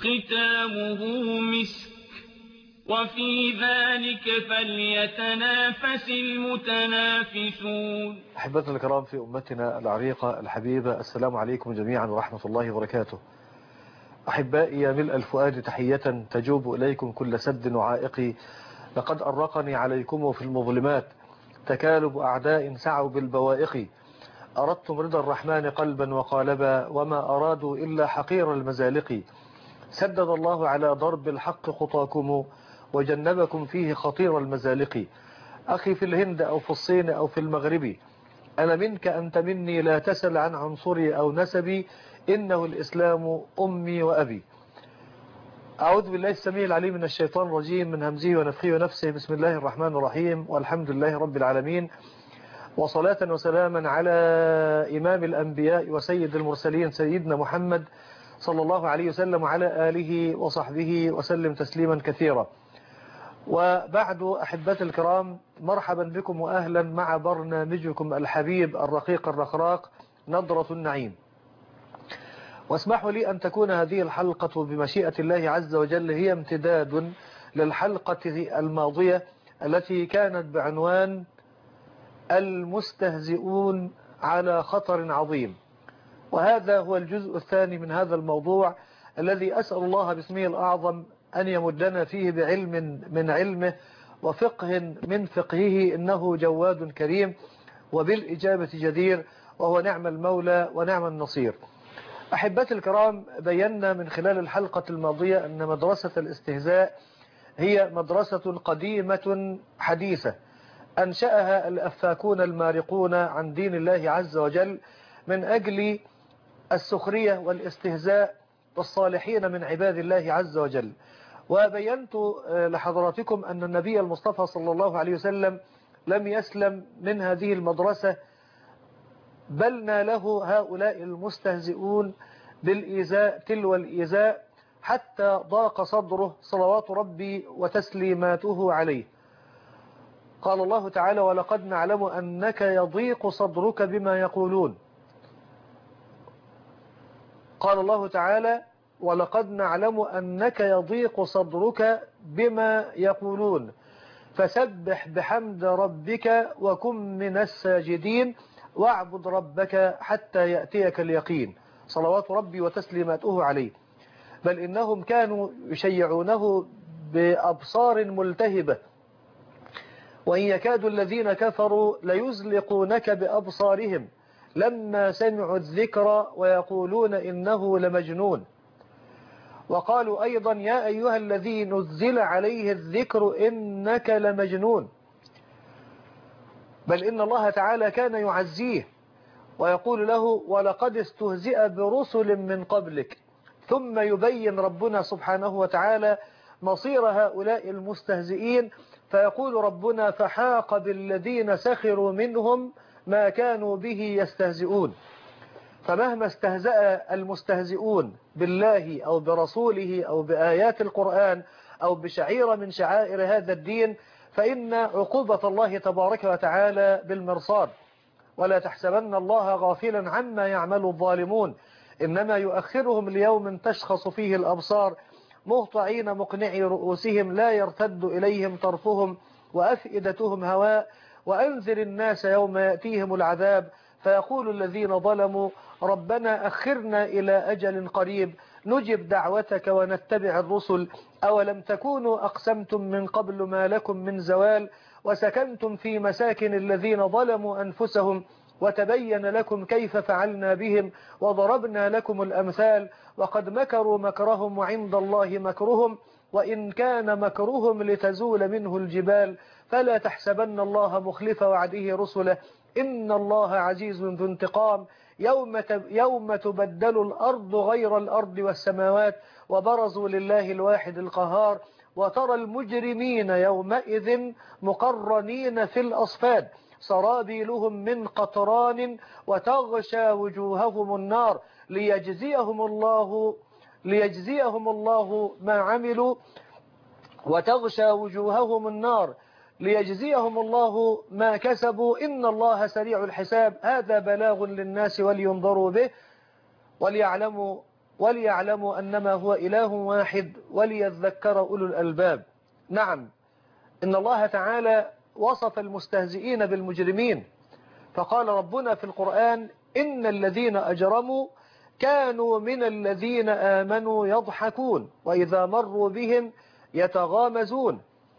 ختامه مسك وفي ذلك فليتنافس المتنافسون. أحبتنا الكرام في أمتنا العريقة الحبيبة، السلام عليكم جميعا ورحمة الله وبركاته. أحبائي يا ملء الفؤاد تحية تجوب إليكم كل سد وعائق، لقد أرقني عليكم في المظلمات تكالب أعداء سعوا بالبوائق. أردتم رضا الرحمن قلبا وقالبا وما أرادوا إلا حقير المزالق. سدد الله على ضرب الحق خطاكم وجنبكم فيه خطير المزالق. أخي في الهند أو في الصين أو في المغرب، أنا منك أنت مني، لا تسل عن عنصري أو نسبي، إنه الإسلام أمي وأبي. أعوذ بالله السميع العليم من الشيطان الرجيم، من همزه ونفخه ونفسه. بسم الله الرحمن الرحيم، والحمد لله رب العالمين، وصلاة وسلاما على إمام الأنبياء وسيد المرسلين سيدنا محمد صلى الله عليه وسلم وعلى آله وصحبه وسلم تسليما كثيرا. وبعد أحبتي الكرام، مرحبا بكم وأهلا مع برنامجكم الحبيب الرقيق الرخراق نظرة النعيم. واسمحوا لي أن تكون هذه الحلقة بمشيئة الله عز وجل هي امتداد للحلقة الماضية التي كانت بعنوان المستهزئون على خطر عظيم. وهذا هو الجزء الثاني من هذا الموضوع الذي أسأل الله باسمه الأعظم أن يمدنا فيه بعلم من علمه وفقه من فقهه، إنه جواد كريم وبالإجابة جدير، وهو نعم المولى ونعم النصير. أحبتي الكرام، بينا من خلال الحلقة الماضية أن مدرسة الاستهزاء هي مدرسة قديمة حديثة أنشأها الأفاكون المارقون عن دين الله عز وجل من أجل السخرية والاستهزاء بالصالحين من عباد الله عز وجل. وبينت لحضراتكم أن النبي المصطفى صلى الله عليه وسلم لم يسلم من هذه المدرسة، بل ناله هؤلاء المستهزئون بالإيذاء تلو الإيذاء حتى ضاق صدره صلوات ربي وتسليماته عليه. قال الله تعالى: ولقد نعلم أنك يضيق صدرك بما يقولون. قال الله تعالى: ولقد نعلم أنك يضيق صدرك بما يقولون فسبح بحمد ربك وكن من الساجدين واعبد ربك حتى يأتيك اليقين، صلوات ربي وتسليماته عليه. بل إنهم كانوا يشيعونه بأبصار ملتهبة، وإن يكاد الذين كفروا ليزلقونك بأبصارهم لما سمعوا الذكر ويقولون إنه لمجنون. وقالوا أيضا: يا أيها الذي نزل عليه الذكر إنك لمجنون. بل إن الله تعالى كان يعزيه ويقول له: ولقد استهزئ برسل من قبلك. ثم يبين ربنا سبحانه وتعالى مصير هؤلاء المستهزئين، فيقول ربنا: فحاق بالذين سخروا منهم ما كانوا به يستهزئون. فمهما استهزأ المستهزئون بالله أو برسوله أو بآيات القرآن أو بشعيرة من شعائر هذا الدين، فإن عقوبة الله تبارك وتعالى بالمرصاد. ولا تحسبن الله غافلا عما يعمل الظالمون، إنما يؤخرهم ليوم تشخص فيه الأبصار مهطعين مقنعي رؤوسهم لا يرتد إليهم طرفهم وأفئدتهم هواء. وأنذر الناس يوم يأتيهم العذاب فيقول الذين ظلموا ربنا أخرنا إلى أجل قريب نجب دعوتك ونتبع الرسل أولم تكونوا أقسمتم من قبل ما لكم من زوال وسكنتم في مساكن الذين ظلموا أنفسهم وتبين لكم كيف فعلنا بهم وضربنا لكم الأمثال وقد مكروا مكرهم وعند الله مكرهم وإن كان مكرهم لتزول منه الجبال فلا تحسبن الله مخلف وعده رسله إن الله عزيز ذو انتقام. يوم تبدل الأرض غير الأرض والسماوات وبرزوا لله الواحد القهار وترى المجرمين يومئذ مقرنين في الأصفاد سرابيلهم من قطران وتغشى وجوههم النار ليجزيهم الله ما عملوا وتغشى وجوههم النار ليجزيهم الله ما كسبوا إن الله سريع الحساب. هذا بلاغ للناس ولينظروا به وليعلموا وليعلموا أنما هو إله واحد وليذكر أولو الألباب. نعم، إن الله تعالى وصف المستهزئين بالمجرمين، فقال ربنا في القرآن: إن الذين أجرموا كانوا من الذين آمنوا يضحكون وإذا مروا بهم يتغامزون.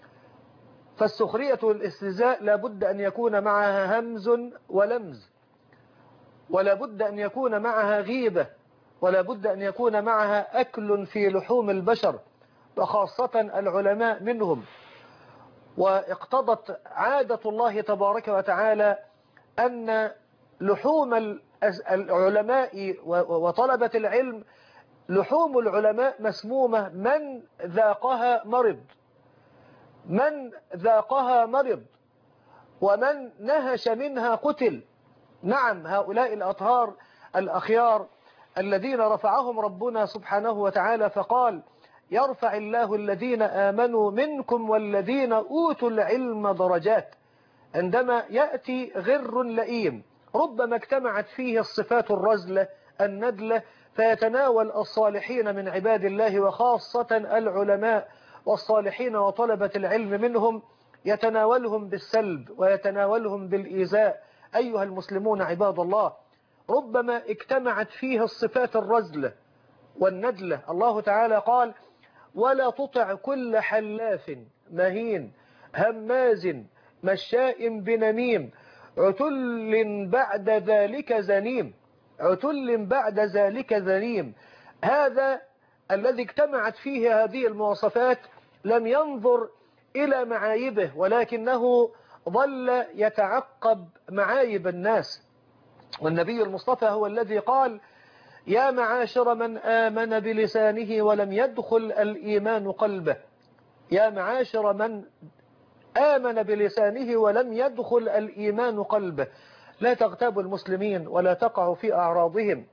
فالسخرية والاستهزاء لابد أن يكون معها همز ولمز، ولا بد أن يكون معها غيبة، ولا بد أن يكون معها أكل في لحوم البشر، وخاصة العلماء منهم. واقتضت عادة الله تبارك وتعالى أن لحوم العلماء وطلبة العلم، لحوم العلماء مسمومة، من ذاقها مرض، من ذاقها مرض، ومن نهش منها قتل. نعم، هؤلاء الأطهار الأخيار الذين رفعهم ربنا سبحانه وتعالى فقال: يرفع الله الذين آمنوا منكم والذين أوتوا العلم درجات. عندما يأتي غر لئيم ربما اجتمعت فيه الصفات الرزلة الندلة، فيتناول الصالحين من عباد الله وخاصة العلماء والصالحين وطلبة العلم منهم، يتناولهم بالسلب ويتناولهم بالإيذاء. أيها المسلمون عباد الله، ربما اجتمعت فيه الصفات الرزلة والندلة. الله تعالى قال: ولا تطع كل حلاف مهين هماز مشاء بنميم عتل بعد ذلك زنيم. عتل بعد ذلك زنيم. هذا الذي اجتمعت فيه هذه المواصفات لم ينظر إلى معايبه، ولكنه ظل يتعقب معايب الناس. والنبي المصطفى هو الذي قال: يا معاشر من آمن بلسانه ولم يدخل الإيمان قلبه. يا معاشر من آمن بلسانه ولم يدخل الإيمان قلبه، لا تغتابوا المسلمين ولا تقعوا في أعراضهم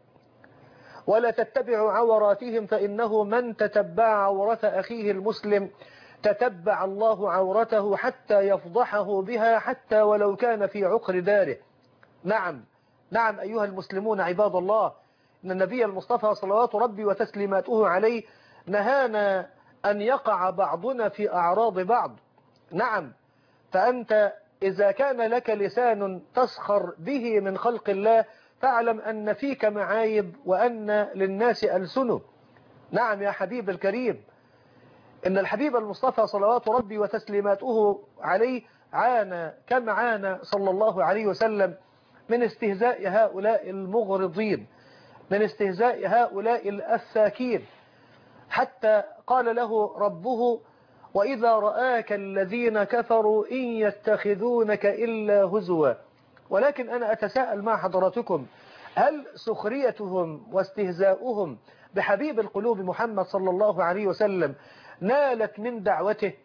ولا تتبعوا عوراتهم، فإنه من تتبع عورة أخيه المسلم تتبع الله عورته حتى يفضحه بها، حتى ولو كان في عقر داره. نعم نعم أيها المسلمون عباد الله، إن النبي المصطفى صلوات ربي وتسليماته عليه نهانا أن يقع بعضنا في أعراض بعض. نعم، فأنت إذا كان لك لسان تسخر به من خلق الله فاعلم أن فيك معايب وأن للناس ألسنه. نعم يا حبيب الكريم، إن الحبيب المصطفى صلوات ربي وتسليماته عليه عانى كما عانى صلى الله عليه وسلم من استهزاء هؤلاء المغرضين، من استهزاء هؤلاء الأفاكين، حتى قال له ربه: وإذا رآك الذين كفروا إن يتخذونك إلا هزوا. ولكن أنا أتساءل مع حضراتكم: هل سخريتهم واستهزاؤهم بحبيب القلوب محمد صلى الله عليه وسلم نالت من دعوته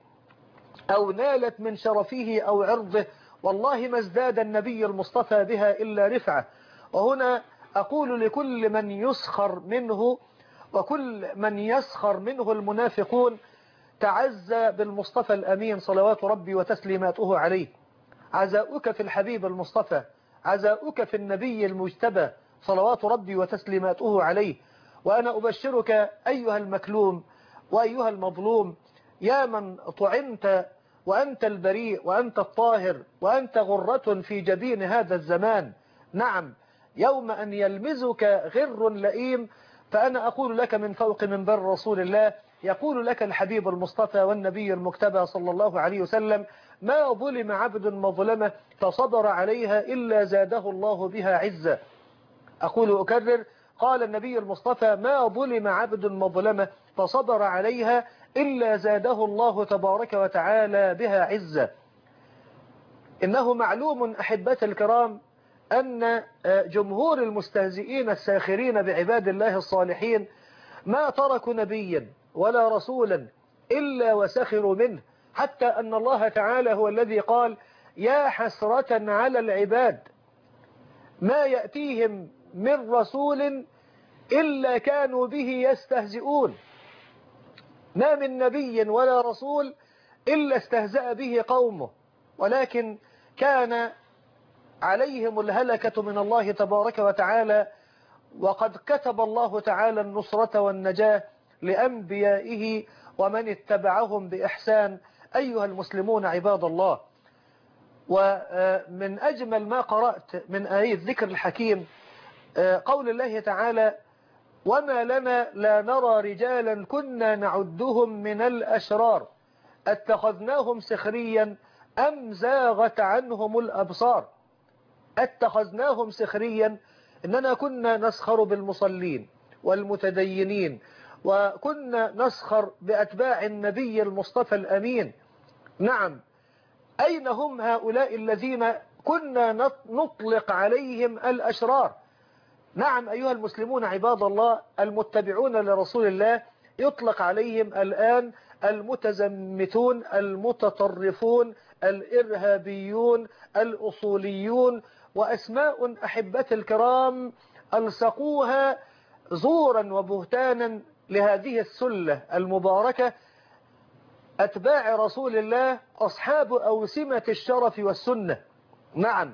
أو نالت من شرفه أو عرضه؟ والله ما ازداد النبي المصطفى بها إلا رفعة. وهنا أقول لكل من يسخر منه وكل من يسخر منه المنافقون: تعزى بالمصطفى الأمين صلوات ربي وتسليماته عليه. عزاؤك في الحبيب المصطفى، عزاؤك في النبي المجتبى صلوات ربي وتسليماته عليه. وأنا أبشرك أيها المكلوم وأيها المظلوم، يا من طعنت وأنت البريء وأنت الطاهر وأنت غرة في جبين هذا الزمان. نعم، يوم أن يلمزك غر لئيم، فأنا أقول لك من فوق منبر رسول الله، يقول لك الحبيب المصطفى والنبي المجتبى صلى الله عليه وسلم: ما ظلم عبد مظلمة فصبر عليها إلا زاده الله بها عزة. أقول أكرر: قال النبي المصطفى: ما ظلم عبد مظلمة فصبر عليها إلا زاده الله تبارك وتعالى بها عزة. إنه معلوم أحبتي الكرام أن جمهور المستهزئين الساخرين بعباد الله الصالحين ما تركوا نبيا ولا رسولا إلا وسخروا منه، حتى أن الله تعالى هو الذي قال: يا حسرة على العباد ما يأتيهم من رسول إلا كانوا به يستهزئون. ما من نبي ولا رسول إلا استهزأ به قومه، ولكن كان عليهم الهلكة من الله تبارك وتعالى وقد كتب الله تعالى النصرة والنجاة لأنبيائه ومن اتبعهم بإحسان أيها المسلمون عباد الله. ومن أجمل ما قرأت من آية ذكر الحكيم قول الله تعالى: وما لنا لا نرى رجالا كنا نعدهم من الأشرار اتخذناهم سخريا أم زاغت عنهم الأبصار. اتخذناهم سخريا إننا كنا نسخر بالمصلين والمتدينين، وكنا نسخر بأتباع النبي المصطفى الأمين. نعم، أين هم هؤلاء الذين كنا نطلق عليهم الأشرار؟ نعم أيها المسلمون عباد الله، المتبعون لرسول الله يطلق عليهم الآن المتزمتون، المتطرفون، الإرهابيون، الأصوليون، وأسماء أحبة الكرام ألصقوها زورا وبهتانا لهذه السلة المباركة، أتباع رسول الله، أصحاب أوسمة الشرف والسنة. نعم،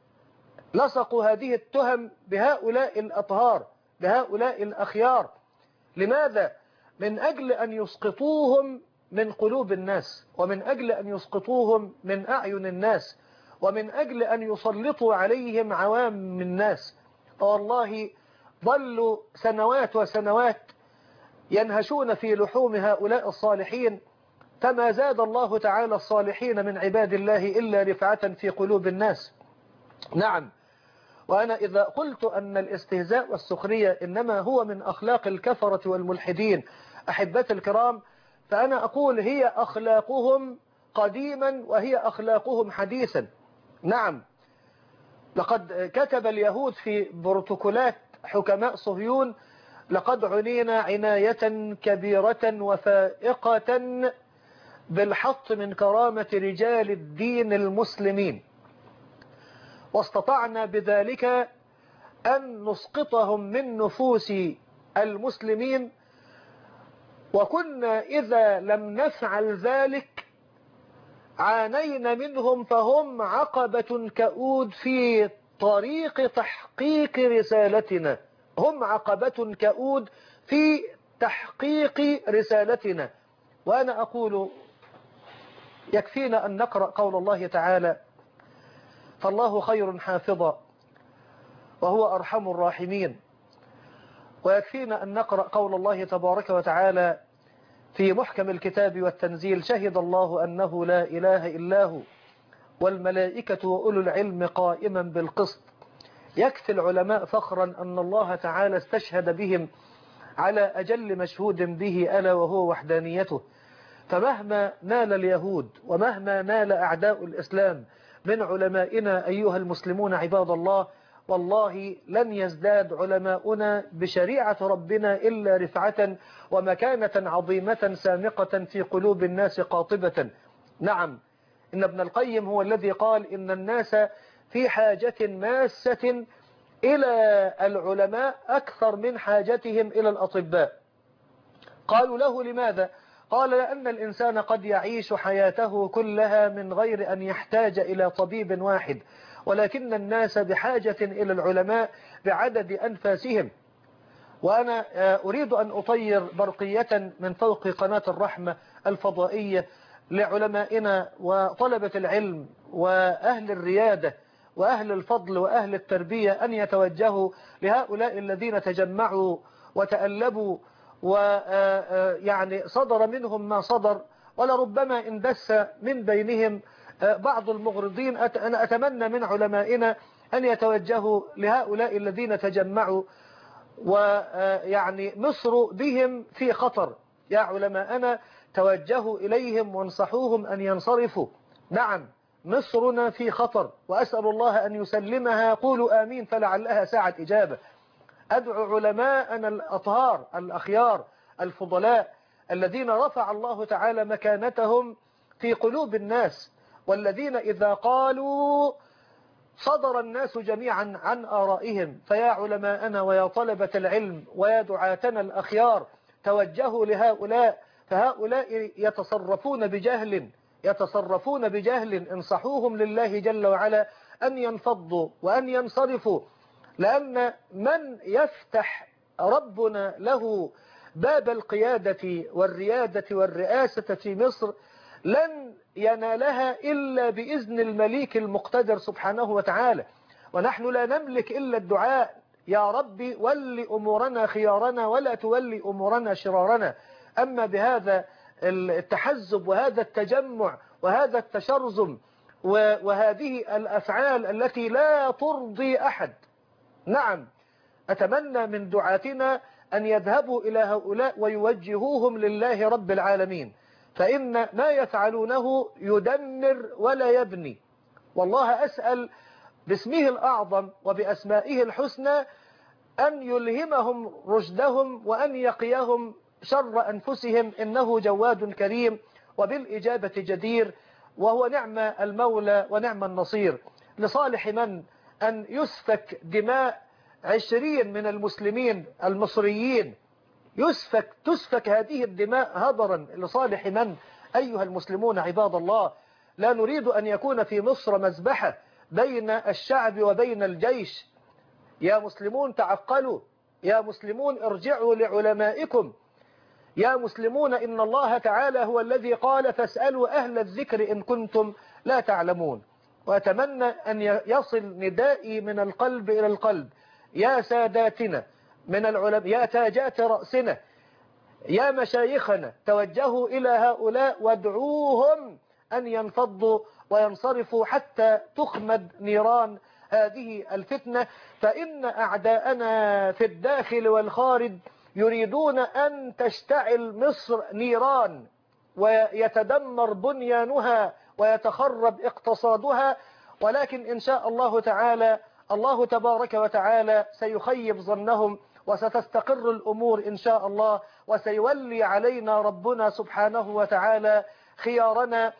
لصقوا هذه التهم بهؤلاء الأطهار، بهؤلاء الأخيار. لماذا؟ من أجل أن يسقطوهم من قلوب الناس، ومن أجل أن يسقطوهم من أعين الناس، ومن أجل أن يسلطوا عليهم عوام الناس. والله ظلوا سنوات وسنوات ينهشون في لحوم هؤلاء الصالحين، فما زاد الله تعالى الصالحين من عباد الله إلا رفعة في قلوب الناس. نعم، وأنا إذا قلت أن الاستهزاء والسخرية إنما هو من أخلاق الكفرة والملحدين أحبة الكرام، فأنا أقول هي أخلاقهم قديما وهي أخلاقهم حديثا. نعم، لقد كتب اليهود في بروتوكولات حكماء صهيون: لقد عنينا عناية كبيرة وفائقة بالحط من كرامة رجال الدين المسلمين، واستطعنا بذلك أن نسقطهم من نفوس المسلمين، وكنا إذا لم نفعل ذلك عانينا منهم، فهم عقبة كؤود في طريق تحقيق رسالتنا، هم عقبة كؤود في تحقيق رسالتنا. وأنا أقول يكفينا أن نقرأ قول الله تعالى: فالله خير حافظا وهو أرحم الراحمين. ويكفينا أن نقرأ قول الله تبارك وتعالى في محكم الكتاب والتنزيل: شهد الله أنه لا إله إلا هو والملائكة وأولو العلم قائما بالقسط. يكفي العلماء فخرا أن الله تعالى استشهد بهم على أجل مشهود به، ألا وهو وحدانيته. فمهما نال اليهود ومهما نال أعداء الإسلام من علمائنا أيها المسلمون عباد الله، والله لن يزداد علماؤنا بشريعة ربنا إلا رفعة ومكانة عظيمة سامقة في قلوب الناس قاطبة. نعم، إن ابن القيم هو الذي قال: إن الناس في حاجة ماسة إلى العلماء أكثر من حاجتهم إلى الأطباء. قالوا له: لماذا؟ قال: لأن الإنسان قد يعيش حياته كلها من غير أن يحتاج إلى طبيب واحد، ولكن الناس بحاجة إلى العلماء بعدد أنفاسهم. وأنا أريد أن أطير برقية من فوق قناة الرحمة الفضائية لعلمائنا وطلبة العلم وأهل الريادة وأهل الفضل وأهل التربية أن يتوجهوا لهؤلاء الذين تجمعوا وتألبوا، ويعني صدر منهم ما صدر، ولربما اندس من بينهم بعض المغرضين. أنا أتمنى من علمائنا أن يتوجهوا لهؤلاء الذين تجمعوا، ويعني مصر بهم في خطر. يا علماءنا توجهوا إليهم وانصحوهم أن ينصرفوا. نعم، مصرنا في خطر، وأسأل الله أن يسلمها. قولوا آمين فلعلها ساعة إجابة. أدعو علماءنا الأطهار الأخيار الفضلاء الذين رفع الله تعالى مكانتهم في قلوب الناس، والذين إذا قالوا صدر الناس جميعا عن آرائهم. فيا علماءنا ويا طلبة العلم ويا دعاتنا الأخيار، توجهوا لهؤلاء، فهؤلاء يتصرفون بجهل. انصحوهم لله جل وعلا أن ينفضوا وأن ينصرفوا لأن من يفتح ربنا له باب القيادة والريادة والرئاسة في مصر لن ينالها إلا بإذن المليك المقتدر سبحانه وتعالى. ونحن لا نملك إلا الدعاء: يا ربي ولي أمورنا خيارنا ولا تولي أمورنا شرارنا. أما بهذا التحزب وهذا التجمع وهذا التشرذم وهذه الأفعال التي لا ترضي أحد، نعم، أتمنى من دعاتنا أن يذهبوا إلى هؤلاء ويوجهوهم لله رب العالمين، فإن ما يفعلونه يدمر ولا يبني. والله أسأل باسمه الأعظم وبأسمائه الحسنى أن يلهمهم رشدهم وأن يقيهم شر أنفسهم، إنه جواد كريم وبالإجابة جدير، وهو نعم المولى ونعم النصير. لصالح من أن يسفك دماء 20 من المسلمين المصريين، تسفك هذه الدماء هدرا؟ لصالح من أيها المسلمون عباد الله؟ لا نريد أن يكون في مصر مذبحة بين الشعب وبين الجيش. يا مسلمون تعقلوا، يا مسلمون ارجعوا لعلمائكم، يا مسلمون إن الله تعالى هو الذي قال: فاسألوا أهل الذكر إن كنتم لا تعلمون. وأتمنى أن يصل ندائي من القلب إلى القلب: يا ساداتنا من العلماء، يا تاجات رأسنا، يا مشايخنا، توجهوا إلى هؤلاء وادعوهم أن ينفضوا وينصرفوا حتى تخمد نيران هذه الفتنة. فإن أعداءنا في الداخل والخارج يريدون أن تشتعل مصر نيران ويتدمر بنيانها ويتخرب اقتصادها، ولكن إن شاء الله تعالى الله تبارك وتعالى سيخيب ظنهم وستستقر الأمور إن شاء الله، وسيولي علينا ربنا سبحانه وتعالى خيارنا،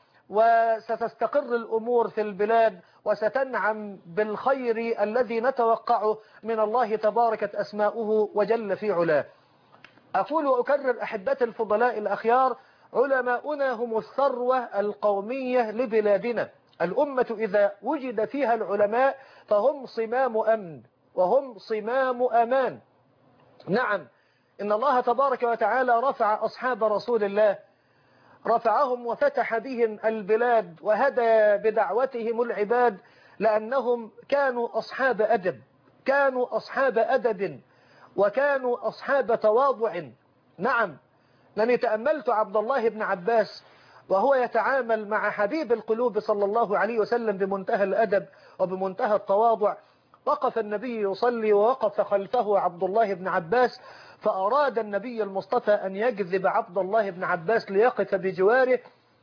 وستستقر الأمور في البلاد وستنعم بالخير الذي نتوقعه من الله تباركت أسماؤه وجل في علاه. أقول وأكرر أحبتي الفضلاء الأخيار: علماؤنا هم الثروة القومية لبلادنا. الأمة إذا وجد فيها العلماء فهم صمام أمن وهم صمام أمان. نعم، إن الله تبارك وتعالى رفع أصحاب رسول الله، رفعهم وفتح بهم البلاد وهدى بدعوتهم العباد، لأنهم كانوا أصحاب أدب، كانوا أصحاب أدب، وكانوا أصحاب تواضع. نعم، لأني تأملت عبد الله بن عباس وهو يتعامل مع حبيب القلوب صلى الله عليه وسلم بمنتهى الأدب وبمنتهى التواضع. وقف النبي يصلي ووقف خلفه عبد الله بن عباس، فأراد النبي المصطفى أن يجذب عبد الله بن عباس ليقف بجواره،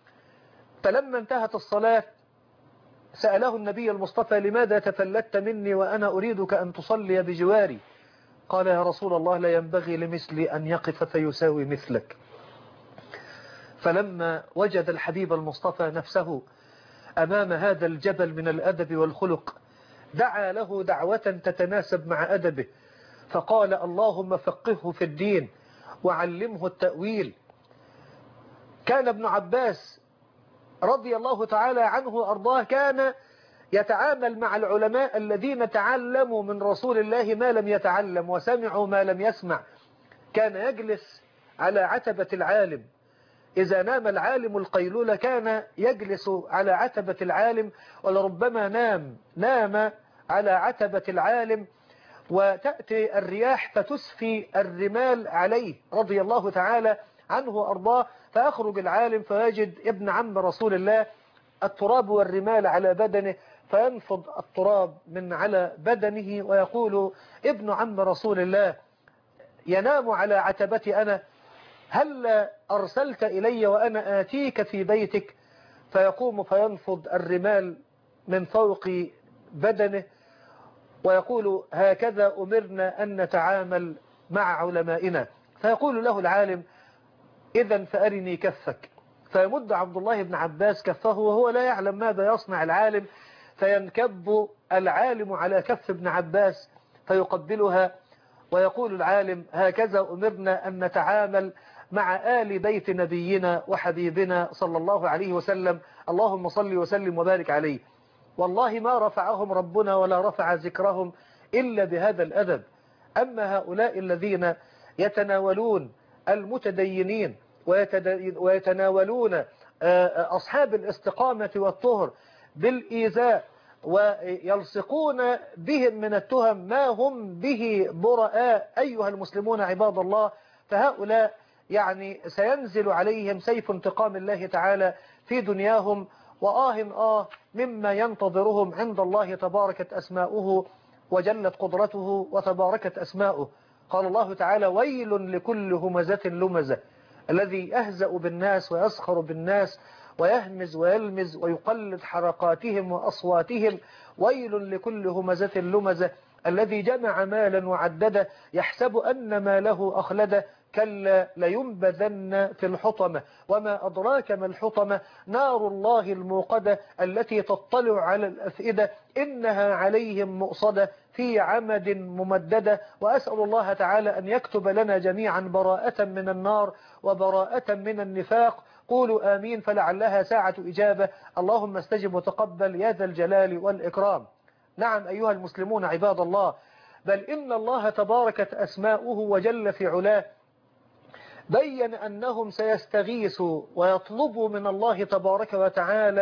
فلما انتهت الصلاة سأله النبي المصطفى: لماذا تفلت مني وأنا أريدك أن تصلي بجواري؟ قال: يا رسول الله، لا ينبغي لمثلي أن يقف فيساوي مثلك. فلما وجد الحبيب المصطفى نفسه أمام هذا الجبل من الأدب والخلق دعا له دعوة تتناسب مع أدبه، فقال: اللهم فقهه في الدين وعلمه التأويل. كان ابن عباس رضي الله تعالى عنه وأرضاه كان يتعامل مع العلماء الذين تعلموا من رسول الله ما لم يتعلم وسمعوا ما لم يسمع. كان يجلس على عتبة العالم، إذا نام العالم القيلولة كان يجلس على عتبة العالم، ولربما نام على عتبة العالم وتأتي الرياح فتسفي الرمال عليه رضي الله تعالى عنه وأرضاه، فيخرج العالم فيجد ابن عم رسول الله التراب والرمال على بدنه، فينفض التراب من على بدنه ويقول: ابن عم رسول الله ينام على عتبتي أنا، هل أرسلت إلي وأنا آتيك في بيتك؟ فيقوم فينفض الرمال من فوق بدنه ويقول: هكذا أمرنا أن نتعامل مع علمائنا. فيقول له العالم: إذن فأرني كفك. فيمد عبد الله بن عباس كفه وهو لا يعلم ماذا يصنع العالم، فينكب العالم على كف ابن عباس فيقبلها، ويقول العالم: هكذا أمرنا أن نتعامل مع آل بيت نبينا وحبيبنا صلى الله عليه وسلم، اللهم صل وسلم وبارك عليه. والله ما رفعهم ربنا ولا رفع ذكرهم إلا بهذا الأدب. أما هؤلاء الذين يتناولون المتدينين ويتناولون أصحاب الاستقامة والطهر بالإيذاء ويلصقون بهم من التهم ما هم به براء أيها المسلمون عباد الله، فهؤلاء يعني سينزل عليهم سيف انتقام الله تعالى في دنياهم، مما ينتظرهم عند الله تباركت أسماؤه وجلت قدرته وتباركت أسماؤه. قال الله تعالى: ويل لكل همزة لمزة، الذي يهزأ بالناس ويسخر بالناس ويهمز ويلمز ويقلد حركاتهم وأصواتهم. ويل لكل همزة لمزة، الذي جمع مالا وعدده يحسب أن ماله أخلده، كلا لينبذن في الحطمة. وما أدراك ما الحطمة؟ نار الله الموقدة التي تطلع على الأفئدة، إنها عليهم مؤصدة في عمد ممددة. وأسأل الله تعالى أن يكتب لنا جميعا براءة من النار وبراءة من النفاق. قولوا آمين فلعلها ساعة إجابة. اللهم استجب وتقبل يا ذا الجلال والإكرام. نعم أيها المسلمون عباد الله، بل إن الله تباركت أسماؤه وجل في علاه بين أنهم سيستغيثوا ويطلبوا من الله تبارك وتعالى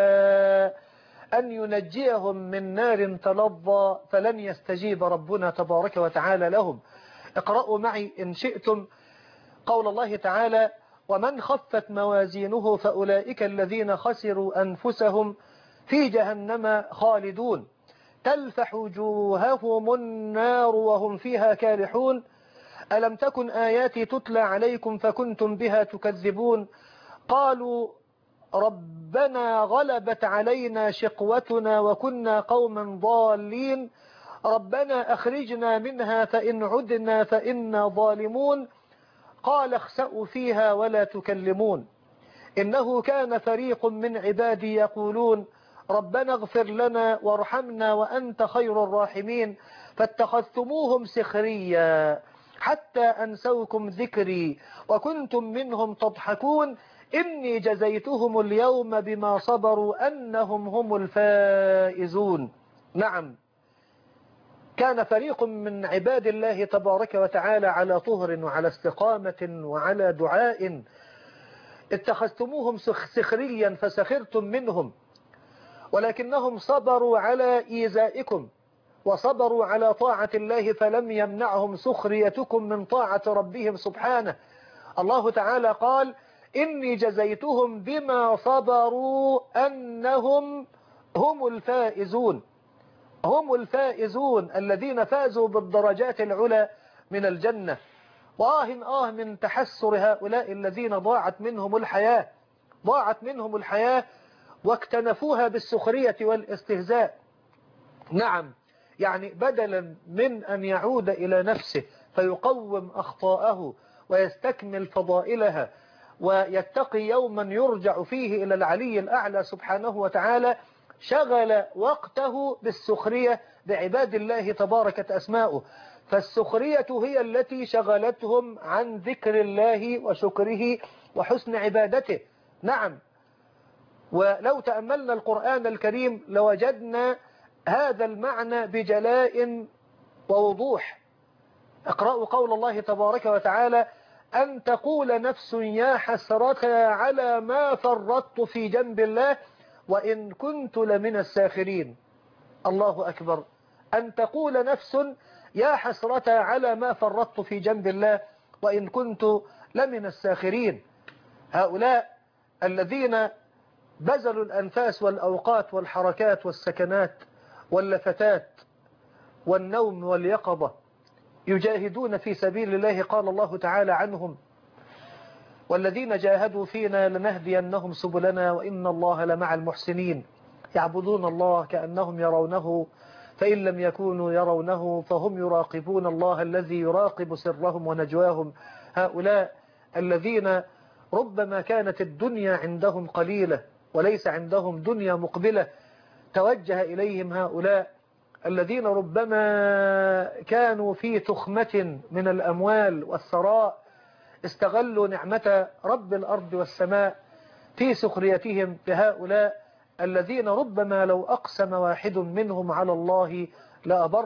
أن ينجيهم من نار تلظى، فلن يستجيب ربنا تبارك وتعالى لهم. اقرأوا معي إن شئتم قول الله تعالى: ومن خفت موازينه فأولئك الذين خسروا أنفسهم في جهنم خالدون تلفح وجوههم النار وهم فيها كالحون ألم تكن آياتي تتلى عليكم فكنتم بها تكذبون قالوا ربنا غلبت علينا شقوتنا وكنا قوما ضالين ربنا أخرجنا منها فإن عدنا فإنا ظالمون قال اخسأوا فيها ولا تكلمون إنه كان فريق من عبادي يقولون ربنا اغفر لنا وارحمنا وأنت خير الراحمين فاتخذتموهم سخريا حتى أنسوكم ذكري وكنتم منهم تضحكون إني جزيتهم اليوم بما صبروا أنهم هم الفائزون. نعم، كان فريق من عباد الله تبارك وتعالى على طهر وعلى استقامة وعلى دعاء اتخذتموهم سخريا فسخرتم منهم، ولكنهم صبروا على إيذائكم وصبروا على طاعة الله فلم يمنعهم سخريتكم من طاعة ربهم سبحانه. الله تعالى قال إني جزيتهم بما صبروا أنهم هم الفائزون، هم الفائزون الذين فازوا بالدرجات العلى من الجنة. من تحسر هؤلاء الذين ضاعت منهم الحياة واكتنفوها بالسخرية والاستهزاء. نعم، يعني بدلا من أن يعود إلى نفسه فيقوم أخطاءه ويستكمل فضائلها ويتقي يوما يرجع فيه إلى العلي الأعلى سبحانه وتعالى، شغل وقته بالسخرية بعباد الله تباركت أسماؤه. فالسخرية هي التي شغلتهم عن ذكر الله وشكره وحسن عبادته. نعم، ولو تأملنا القرآن الكريم لوجدنا هذا المعنى بجلاء ووضوح. اقرأوا قول الله تبارك وتعالى أن تقول نفس يا حسرة على ما فرطت في جنب الله وإن كنت لمن الساخرين. الله أكبر، أن تقول نفس يا حسرة على ما فرطت في جنب الله وإن كنت لمن الساخرين. هؤلاء الذين بذلوا الأنفاس والأوقات والحركات والسكنات واللفتات والنوم واليقظة يجاهدون في سبيل الله. قال الله تعالى عنهم والذين جاهدوا فينا لنهدينهم سبلنا وإن الله لمع المحسنين يعبدون الله كأنهم يرونه فإن لم يكونوا يرونه فهم يراقبون الله الذي يراقب سرهم ونجواهم. هؤلاء الذين ربما كانت الدنيا عندهم قليلة وليس عندهم دنيا مقبلة، توجه إليهم هؤلاء الذين ربما كانوا في تخمة من الأموال والثراء، استغلوا نعمة رب الأرض والسماء في سخريتهم بهؤلاء الذين ربما لو أقسم واحد منهم على الله لأبره.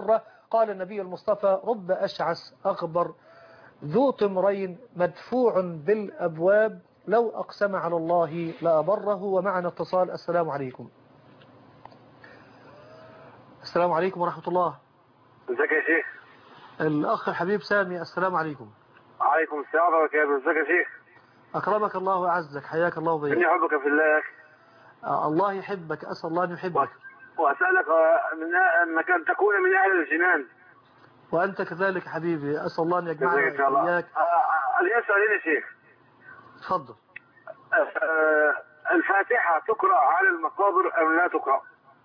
قال النبي المصطفى: رب أشعث أغبر ذو طمرين مدفوع بالأبواب لو أقسم على الله لأبره. ومعنا اتصال. السلام عليكم. السلام عليكم ورحمة الله. ازيك يا شيخ؟ الأخ الحبيب سامي. السلام عليكم. عليكم السلام ورحمة الله وبركاته. ازيك يا شيخ؟ أكرمك الله وأعزك. حياك الله وبياك. إني أحبك في الله يا أخي. الله يحبك. أسأل الله أن يحبك. وأسألك أنك أن تكون من أهل الجنان. وأنت كذلك حبيبي. أسأل الله أن يجمعنا إن شاء الله. وإياك. لي سؤالين يا شيخ. تفضل. الفاتحة تقرأ على المقابر أم لا تقرأ؟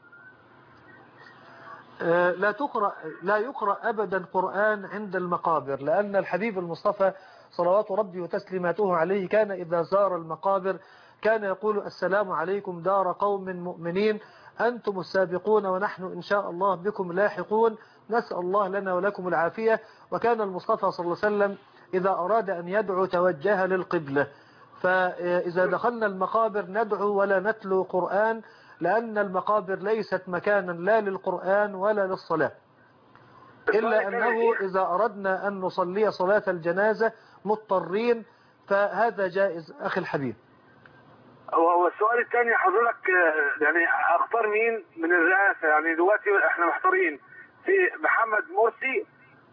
لا يقرأ أبدا قرآن عند المقابر، لأن الحبيب المصطفى صلوات ربي وتسليماته عليه كان إذا زار المقابر كان يقول: السلام عليكم دار قوم مؤمنين، أنتم السابقون ونحن إن شاء الله بكم لاحقون، نسأل الله لنا ولكم العافية. وكان المصطفى صلى الله عليه وسلم إذا أراد أن يدعو توجه للقبلة. فإذا دخلنا المقابر ندعو ولا نتلو قرآن، لأن المقابر ليست مكانا لا للقرآن ولا للصلاة، إلا أنه إذا أردنا أن نصلي صلاة الجنازة مضطرين فهذا جائز أخي الحبيب. والسؤال الثاني حضرتك، يعني أختار مين من الرئاسة؟ يعني دلوقتي احنا محتارين في محمد مرسي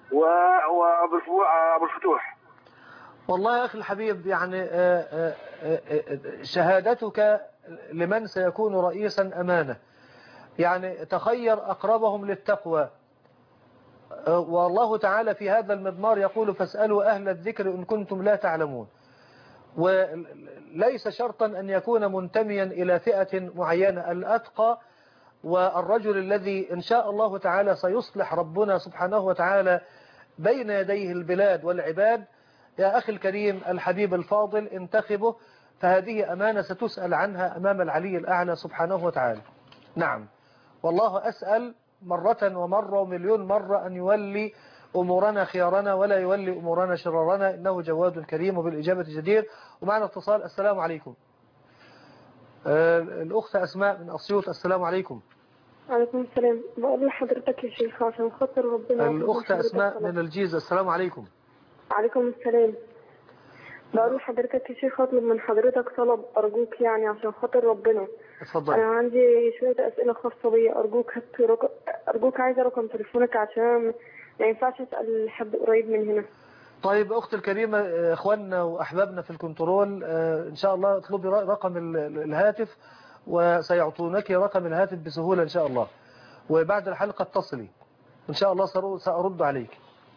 وأبو الفتوح. والله يا أخي الحبيب، يعني شهادتك لمن سيكون رئيسا أمانة. يعني تخير أقربهم للتقوى، والله تعالى في هذا المضمار يقول: فاسألوا أهل الذكر إن كنتم لا تعلمون. وليس شرطا أن يكون منتميا إلى فئة معينة. الأتقى والرجل الذي إن شاء الله تعالى سيصلح ربنا سبحانه وتعالى بين يديه البلاد والعباد، يا أخي الكريم الحبيب الفاضل انتخبه، فهذه أمانة ستسأل عنها أمام العلي الأعلى سبحانه وتعالى. نعم، والله أسأل مرة ومرة ومليون مرة أن يولي أمورنا خيارنا ولا يولي أمورنا شرارنا، إنه جواد كريم وبالإجابة جدير. ومعنا اتصال. السلام عليكم. الأخت أسماء من أسيوط. السلام عليكم. عليكم السلام. بقول لحضرتك يا شيخ عشان خاطر ربنا. الأخت أسماء من الجيزة. السلام عليكم. عليكم السلام. بقول لحضرتك يا شيخ اطلب من حضرتك طلب أرجوك، يعني عشان خاطر ربنا. اتفضل. أنا عندي شوية أسئلة خاصة بي، أرجوك عايزة رقم تليفونك عشان ما ينفعش أسأل حد قريب من هنا. طيب أخت الكريمة، إخواننا وأحبابنا في الكنترول إن شاء الله اطلبي رقم الهاتف وسيعطونك رقم الهاتف بسهولة إن شاء الله، وبعد الحلقة اتصلي إن شاء الله سأرد عليك.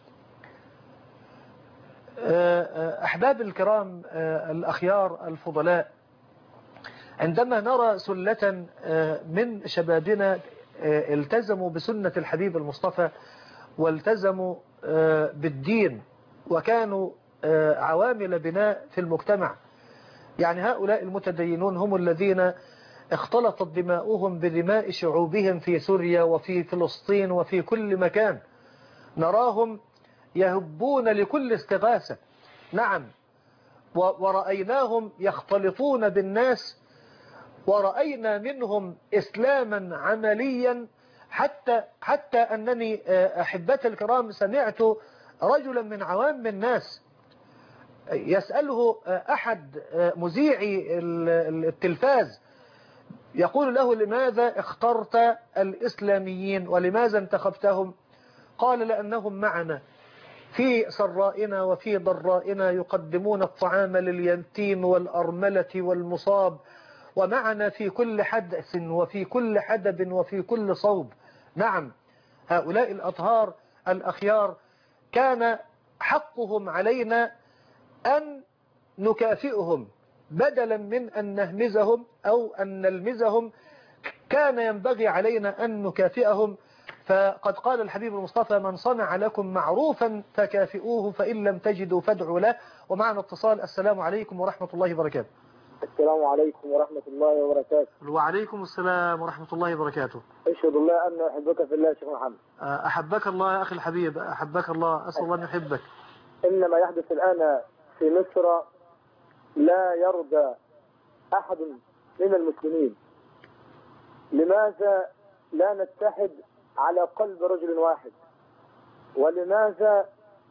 أحباب الكرام الأخيار الفضلاء، عندما نرى سلة من شبابنا التزموا بسنة الحبيب المصطفى والتزموا بالدين وكانوا عوامل بناء في المجتمع، يعني هؤلاء المتدينون هم الذين اختلطت دماؤهم بدماء شعوبهم في سوريا وفي فلسطين وفي كل مكان، نراهم يهبون لكل استغاثة. نعم، ورأيناهم يختلطون بالناس، ورأينا منهم إسلاما عمليا، حتى أنني أحبتي الكرام سمعت رجلا من عوام الناس يسأله أحد مذيعي التلفاز، يقول له: لماذا اخترت الإسلاميين ولماذا انتخبتهم؟ قال: لأنهم معنا في سرائنا وفي ضرائنا، يقدمون الطعام لليتيم والأرملة والمصاب، ومعنا في كل حدث وفي كل حدب وفي كل صوب. نعم، هؤلاء الأطهار الأخيار كان حقهم علينا أن نكافئهم بدلا من أن نهمزهم أو أن نلمزهم، كان ينبغي علينا أن نكافئهم. فقد قال الحبيب المصطفى: من صنع لكم معروفا فكافئوه فإن لم تجدوا فادعوا له. ومعنا اتصال. السلام عليكم ورحمة الله وبركاته. السلام عليكم ورحمة الله وبركاته. وعليكم السلام ورحمة الله وبركاته. أشهد الله أن أحبك في الله يا شيخ محمد. أحبك الله يا أخي الحبيب، أحبك الله، أسأل الله أن يحبك. إن ما يحدث الآن في مصر لا يرضى أحد من المسلمين. لماذا لا نتحد على قلب رجل واحد؟ ولماذا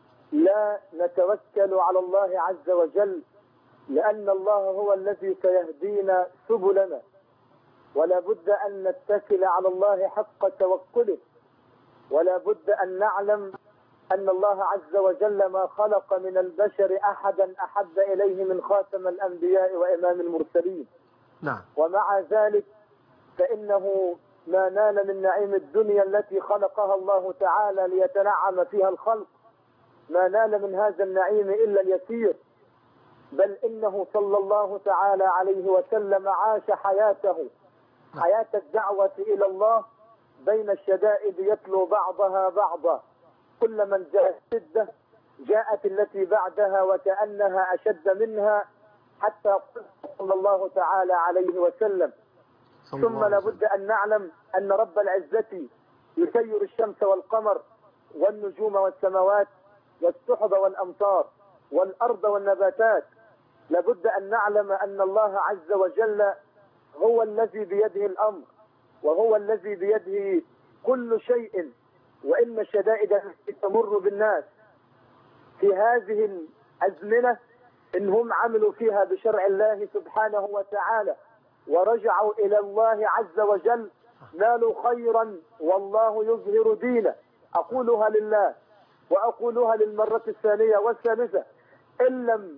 لا نتوكل على الله عز وجل؟ لأن الله هو الذي سيهدينا سبلنا، ولا بد أن نتكل على الله حق توكله، ولا بد أن نعلم أن الله عز وجل ما خلق من البشر أحدا أحب إليه من خاتم الأنبياء وإمام المرسلين. نعم. ومع ذلك فإنه ما نال من نعيم الدنيا التي خلقها الله تعالى ليتنعم فيها الخلق، ما نال من هذا النعيم إلا اليسير، بل إنه صلى الله تعالى عليه وسلم عاش حياته حياة الدعوة إلى الله بين الشدائد يتلو بعضها بعضا، كل من جاءت شدة جاءت التي بعدها وكأنها أشد منها، حتى صلى الله تعالى عليه وسلم. ثم لابد أن نعلم أن رب العزة يسير الشمس والقمر والنجوم والسماوات والسحب والأمطار والأرض والنباتات. لابد أن نعلم أن الله عز وجل هو الذي بيده الأمر، وهو الذي بيده كل شيء. وإن الشدائد التي تمر بالناس في هذه الأزمنة إن هم عملوا فيها بشرع الله سبحانه وتعالى ورجعوا إلى الله عز وجل نالوا خيرا، والله يظهر دينه. أقولها لله وأقولها للمرة الثانية والثالثة: إن لم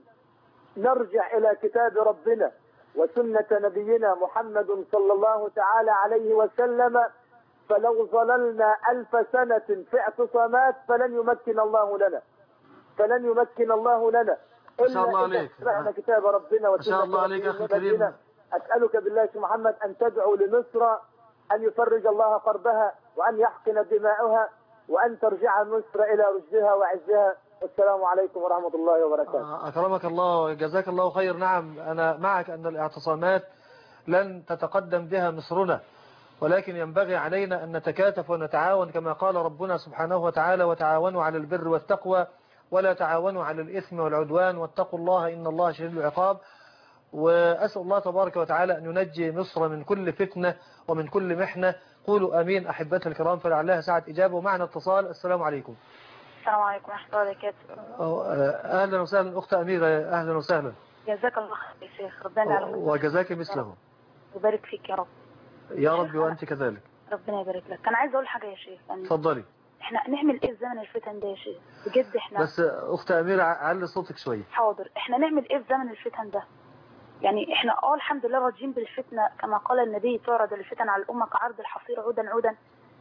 نرجع إلى كتاب ربنا وسنة نبينا محمد صلى الله تعالى عليه وسلم فلو ظللنا 1000 سنة في اعتصامات فلن يمكن الله لنا، فلن يمكن الله لنا إلا إذا اتبعنا كتاب ربنا وسنة نبينا. أسألك بالله محمد أن تدعو لمصر أن يفرج الله كربها وأن يحقن دماؤها وأن ترجع مصر إلى رشدها وعزها. السلام عليكم ورحمة الله وبركاته. أكرمك الله وجزاك الله خير. نعم، أنا معك أن الاعتصامات لن تتقدم بها مصرنا، ولكن ينبغي علينا أن نتكاتف ونتعاون كما قال ربنا سبحانه وتعالى: وتعاونوا على البر والتقوى ولا تعاونوا على الإثم والعدوان واتقوا الله إن الله شديد العقاب. وأسأل الله تبارك وتعالى أن ينجي مصر من كل فتنة ومن كل محنة. قولوا آمين أحبتي الكرام، فلعلها ساعة إجابة. ومعنا اتصال. السلام عليكم. السلام عليكم ورحمة الله وبركاته. أهلا وسهلا أخت أميرة، أهلا وسهلا. جزاك الله خير يا شيخ، ربنا يعلمك وجزاك مثله وبارك فيك يا رب. يا رب وأنت كذلك. ربنا يبارك لك. أنا عايز أقول حاجة يا شيخ. اتفضلي. احنا نعمل ايه في زمن الفتن ده يا شيخ؟ بجد احنا بس أخت أميرة علي صوتك شوية. حاضر. احنا نعمل ايه في زمن الفتن ده؟ يعني احنا الحمد لله راضيين بالفتنة كما قال النبي: تعرض الفتن على الأمة كعرض الحصير عودا عودا.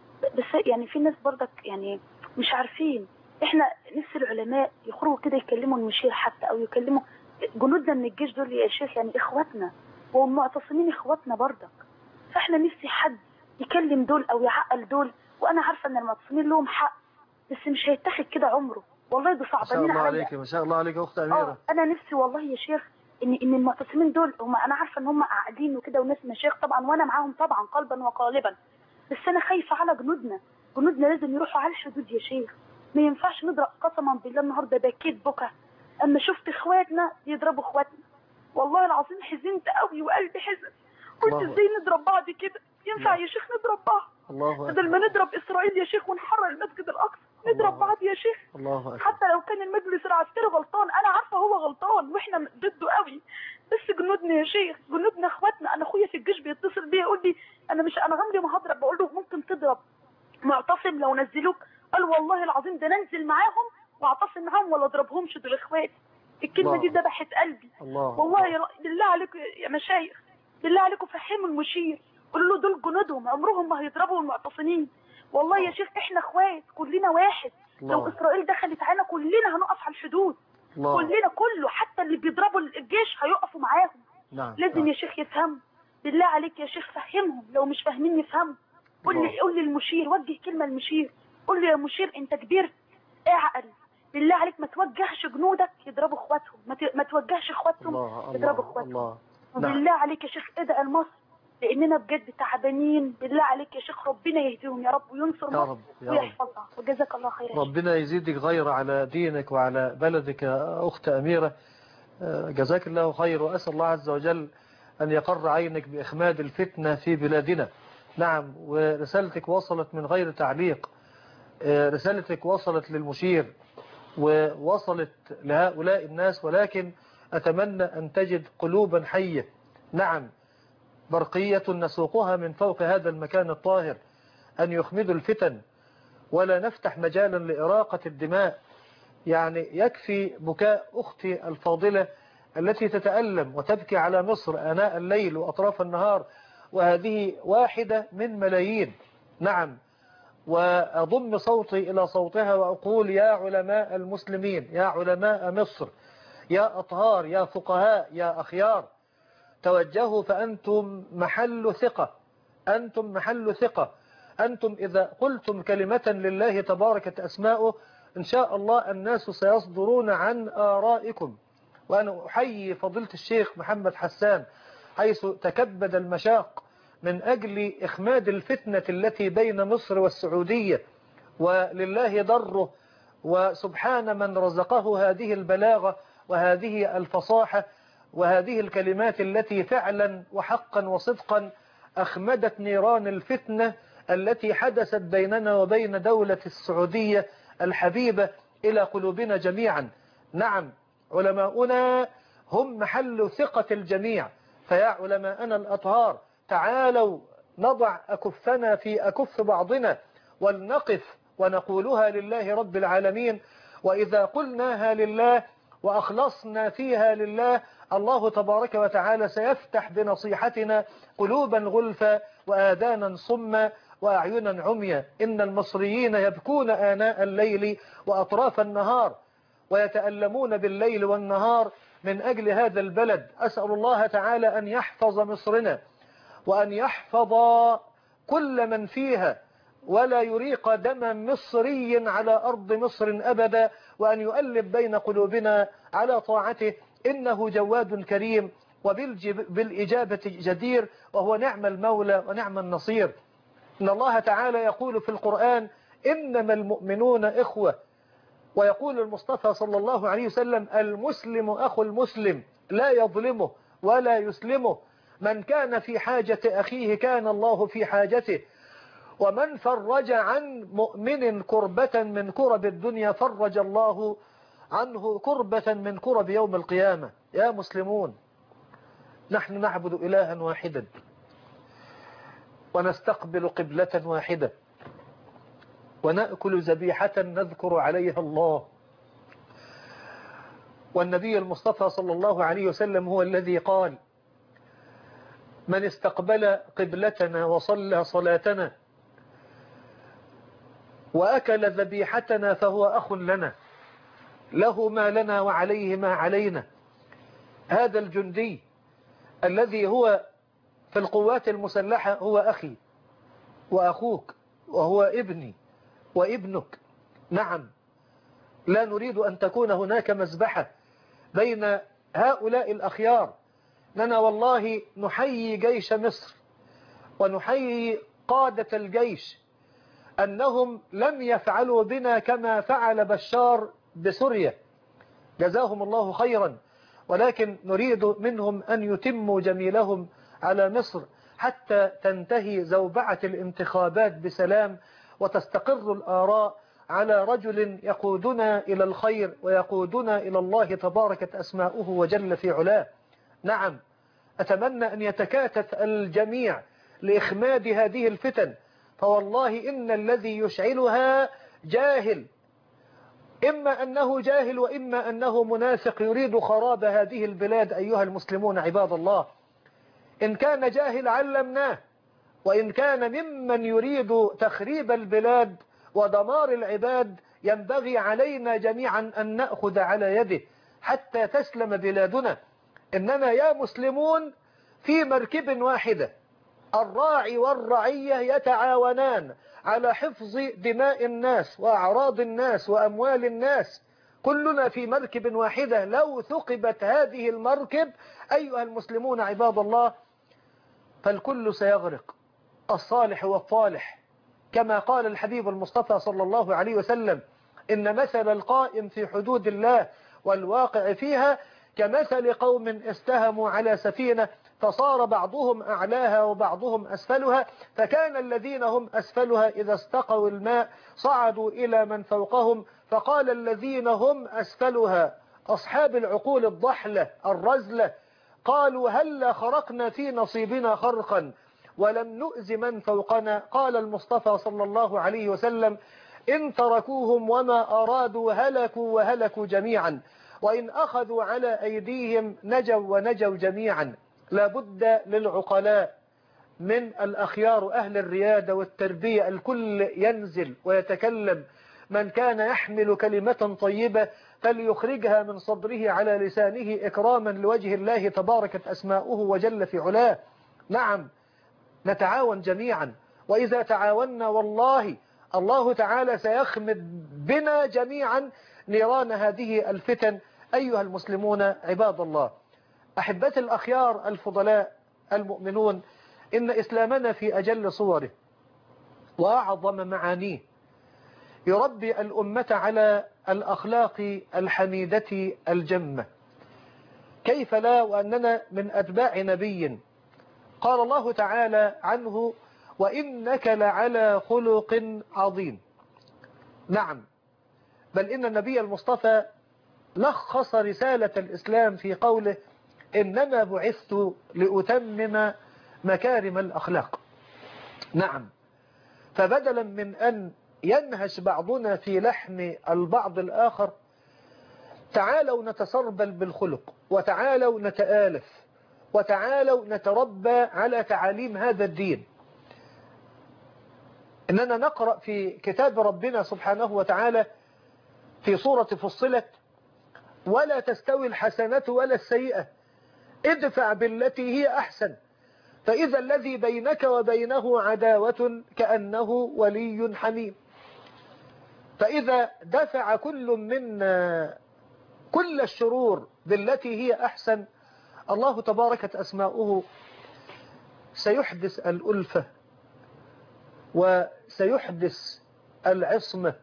بس يعني في ناس برضك يعني مش عارفين. احنا نفس العلماء يخرجوا كده يكلموا المشير حتى او يكلموا جنودنا من الجيش دول يا شيخ، يعني اخواتنا والمعتصمين اخواتنا برضك. فاحنا نفسي حد يكلم دول او يعقل دول. وانا عارفه ان المعتصمين لهم حق، بس مش هيتاخد كده عمره. والله ده صعبانين عليا. ما شاء الله عليك، ما شاء الله عليك يا اخت اميره. انا نفسي والله يا شيخ ان المعتصمين دول انا عارفه ان هم قاعدين وكده وناس مشايخ طبعا، وانا معاهم طبعا قلبا وقالبا، بس انا خايفه على جنودنا. جنودنا لازم يروحوا على الحدود يا شيخ. ما ينفعش نضرب. قسما بالله النهارده بكيت بكى اما شفت اخواتنا يضربوا اخواتنا. والله العظيم حزنت قوي وقلبي حزن. قلت ازاي نضرب بعض كده؟ ينفع يا شيخ نضرب بعض؟ بدل ما نضرب اسرائيل يا شيخ ونحرر المسجد الاقصى نضرب بعض يا شيخ. حتى لو كان المجلس العسكري غلطان، انا عارفه هو غلطان واحنا ضده قوي، بس جنودنا يا شيخ، جنودنا اخواتنا. انا اخويا في الجيش بيتصل بيا يقول لي انا غمري ما هضرب. بقول له ممكن تضرب معتصم لو نزلوك. قال والله العظيم ده ننزل معاهم واعتصم معاهم ولا اضربهمش، دول اخواتي. الكلمه دي ذبحت قلبي. والله بالله عليكم يا مشايخ، بالله عليكم فهموا المشير، قولوا له دول جنودهم عمرهم ما هيضربوا المعتصمين. والله يا شيخ احنا اخوات، كلنا واحد. لو اسرائيل دخلت علينا كلنا هنقف على الحدود. كلنا كله، حتى اللي بيضربوا الجيش هيقفوا معاهم. لازم يا شيخ يفهموا. بالله عليك يا شيخ فهمهم، لو مش فاهمين يفهموا. قول لي المشير، وجه كلمه المشير، قول لي يا مشير انت كبرت اعقل. بالله عليك ما توجهش جنودك يضربوا اخواتهم، ما توجهش اخواتهم يضربوا اخواتهم. وبالله عليك يا شيخ ادعي لمصر، لاننا بجد تعبانين. بالله عليك يا شيخ ربنا يهديهم يا رب وينصر مصر ويحفظها. وجزاك الله خير. ربنا يزيدك غير على دينك وعلى بلدك يا اخت اميره. جزاك الله خير، واسال الله عز وجل ان يقر عينك باخماد الفتنه في بلادنا. نعم، ورسالتك وصلت من غير تعليق. رسالتك وصلت للمشير ووصلت لهؤلاء الناس، ولكن أتمنى أن تجد قلوبا حية، نعم برقية نسوقها من فوق هذا المكان الطاهر، أن يخمدوا الفتن ولا نفتح مجالا لإراقة الدماء. يعني يكفي بكاء أختي الفاضلة التي تتألم وتبكي على مصر آناء الليل وأطراف النهار، وهذه واحدة من ملايين. نعم، وأضم صوتي إلى صوتها وأقول يا علماء المسلمين، يا علماء مصر، يا أطهار، يا فقهاء، يا أخيار، توجهوا فأنتم محل ثقة، أنتم محل ثقة. أنتم إذا قلتم كلمة لله تباركت أسماؤه إن شاء الله الناس سيصدرون عن آرائكم. وأنا أحيي فضيلة الشيخ محمد حسان حيث تكبد المشاق من أجل إخماد الفتنة التي بين مصر والسعودية، ولله ضره، وسبحان من رزقه هذه البلاغة وهذه الفصاحة وهذه الكلمات التي فعلا وحقا وصدقا أخمدت نيران الفتنة التي حدثت بيننا وبين دولة السعودية الحبيبة إلى قلوبنا جميعا. نعم، علماؤنا هم محل ثقة الجميع، فيا علماءنا الأطهار تعالوا نضع أكفنا في أكف بعضنا ولنقف ونقولها لله رب العالمين. وإذا قلناها لله وأخلصنا فيها لله الله تبارك وتعالى سيفتح بنصيحتنا قلوبا غلفا وآذانا صما وأعينا عميا. إن المصريين يبكون آناء الليل وأطراف النهار ويتألمون بالليل والنهار من أجل هذا البلد. أسأل الله تعالى أن يحفظ مصرنا وأن يحفظ كل من فيها ولا يريق دما مصري على أرض مصر أبدا، وأن يؤلف بين قلوبنا على طاعته، إنه جواد كريم وبالإجابة جدير، وهو نعم المولى ونعم النصير. إن الله تعالى يقول في القرآن إنما المؤمنون إخوة، ويقول المصطفى صلى الله عليه وسلم المسلم أخو المسلم لا يظلمه ولا يسلمه، من كان في حاجة أخيه كان الله في حاجته، ومن فرج عن مؤمن كربة من كرب الدنيا فرج الله عنه كربة من كرب يوم القيامة. يا مسلمون، نحن نعبد إلها واحدا ونستقبل قبلة واحدة ونأكل ذبيحة نذكر عليها الله، والنبي المصطفى صلى الله عليه وسلم هو الذي قال من استقبل قبلتنا وصلى صلاتنا وأكل ذبيحتنا فهو أخ لنا، له ما لنا وعليه ما علينا. هذا الجندي الذي هو في القوات المسلحة هو أخي وأخوك وهو ابني وابنك. نعم، لا نريد أن تكون هناك مذبحة بين هؤلاء الأخيار. لنا والله نحيي جيش مصر ونحيي قادة الجيش أنهم لم يفعلوا بنا كما فعل بشار بسوريا، جزاهم الله خيرا، ولكن نريد منهم أن يتموا جميلهم على مصر حتى تنتهي زوبعة الانتخابات بسلام وتستقر الآراء على رجل يقودنا إلى الخير ويقودنا إلى الله تباركت أسماؤه وجل في علاه. نعم، أتمنى أن يتكاتف الجميع لإخماد هذه الفتن، فوالله إن الذي يشعلها جاهل، إما أنه جاهل وإما أنه منافق يريد خراب هذه البلاد. أيها المسلمون عباد الله، إن كان جاهل علمناه، وإن كان ممن يريد تخريب البلاد ودمار العباد ينبغي علينا جميعا أن نأخذ على يده حتى تسلم بلادنا. إننا يا مسلمون في مركب واحدة، الراعي والرعية يتعاونان على حفظ دماء الناس وأعراض الناس وأموال الناس، كلنا في مركب واحدة. لو ثقبت هذه المركب أيها المسلمون عباد الله فالكل سيغرق، الصالح والطالح، كما قال الحبيب المصطفى صلى الله عليه وسلم إن مثل القائم في حدود الله والواقع فيها كمثل قوم استهموا على سفينة فصار بعضهم أعلاها وبعضهم أسفلها، فكان الذين هم أسفلها إذا استقوا الماء صعدوا إلى من فوقهم، فقال الذين هم أسفلها أصحاب العقول الضحلة الرزلة قالوا هل خرقنا في نصيبنا خرقا ولم نؤذ من فوقنا؟ قال المصطفى صلى الله عليه وسلم إن تركوهم وما أرادوا هلكوا وهلكوا جميعا، وإن أخذوا على أيديهم نجوا ونجوا جميعا. لابد للعقلاء من الأخيار أهل الريادة والتربية الكل ينزل ويتكلم، من كان يحمل كلمة طيبة فليخرجها من صدره على لسانه إكراما لوجه الله تباركت أسماؤه وجل في علاه. نعم نتعاون جميعا، وإذا تعاوننا والله الله تعالى سيخمد بنا جميعا نيران هذه الفتن. أيها المسلمون عباد الله، أحبتي الأخيار الفضلاء المؤمنون، إن إسلامنا في أجل صوره وأعظم معانيه يربي الأمة على الأخلاق الحميدة الجمة. كيف لا وأننا من أتباع نبي قال الله تعالى عنه وإنك لعلى خلق عظيم. نعم، بل إن النبي المصطفى لخص رسالة الإسلام في قوله إنما بعثت لأتمم مكارم الأخلاق. نعم، فبدلا من أن ينهش بعضنا في لحم البعض الآخر، تعالوا نتسربل بالخلق، وتعالوا نتآلف، وتعالوا نتربى على تعاليم هذا الدين. إننا نقرأ في كتاب ربنا سبحانه وتعالى في سورة فصلت ولا تستوي الحسنة ولا السيئة ادفع بالتي هي أحسن فإذا الذي بينك وبينه عداوة كأنه ولي حميم. فإذا دفع كل منا كل الشرور بالتي هي أحسن، الله تباركت أسماؤه سيحدث الألفة وسيحدث العصمة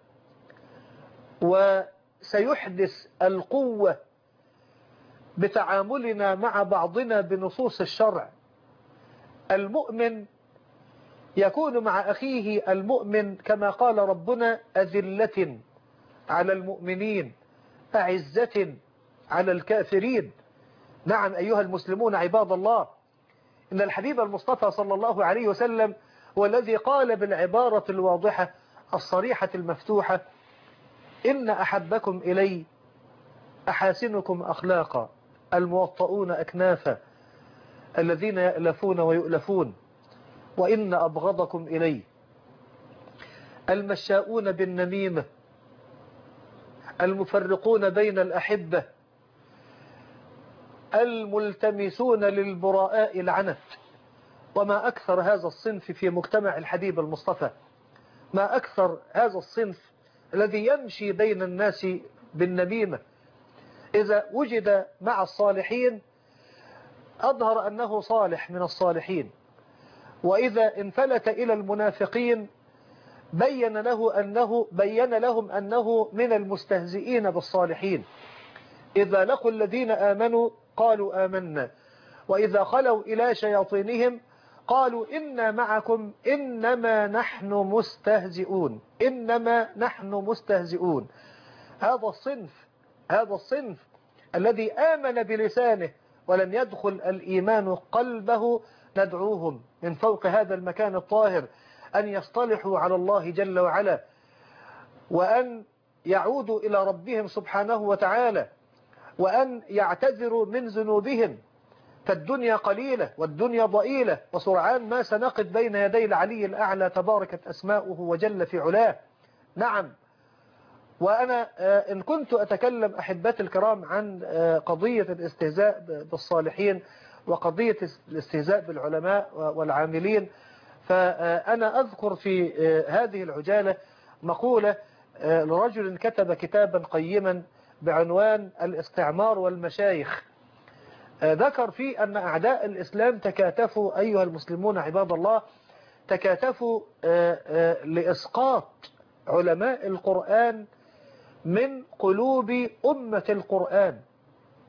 وسيحدث القوة بتعاملنا مع بعضنا بنصوص الشرع. المؤمن يكون مع أخيه المؤمن كما قال ربنا أذلة على المؤمنين أعزة على الكافرين. نعم أيها المسلمون عباد الله، إن الحبيب المصطفى صلى الله عليه وسلم هو الذي قال بالعبارة الواضحة الصريحة المفتوحة إن أحبكم إلي أحاسنكم أخلاقا الموطؤون أكنافا الذين يألفون ويؤلفون، وإن أبغضكم إلي المشاؤون بالنميمة المفرقون بين الأحبة الملتمسون للبراء العنت. وما أكثر هذا الصنف في مجتمع الحبيب المصطفى، ما أكثر هذا الصنف الذي يمشي بين الناس بالنميمة. إذا وجد مع الصالحين أظهر أنه صالح من الصالحين، وإذا انفلت إلى المنافقين بين لهم أنه من المستهزئين بالصالحين. إذا لقوا الذين آمنوا قالوا آمنا، وإذا خلوا إلى شياطينهم قالوا إنا معكم إنما نحن مستهزئون، إنما نحن مستهزئون. هذا الصنف الذي آمن بلسانه ولم يدخل الإيمان قلبه، ندعوهم من فوق هذا المكان الطاهر أن يصطلحوا على الله جل وعلا، وأن يعودوا إلى ربهم سبحانه وتعالى، وأن يعتذروا من ذنوبهم، فالدنيا قليلة والدنيا ضئيلة، وسرعان ما سنقف بين يدي العلي الأعلى تباركت أسماؤه وجل في علاه. نعم، وأنا إن كنت أتكلم أحبتي الكرام عن قضية الاستهزاء بالصالحين وقضية الاستهزاء بالعلماء والعاملين، فأنا أذكر في هذه العجالة مقولة لرجل كتب كتابا قيما بعنوان الاستعمار والمشايخ. ذكر فيه أن أعداء الإسلام تكاتفوا أيها المسلمون عباد الله، تكاتفوا لإسقاط علماء القرآن من قلوب أمة القرآن.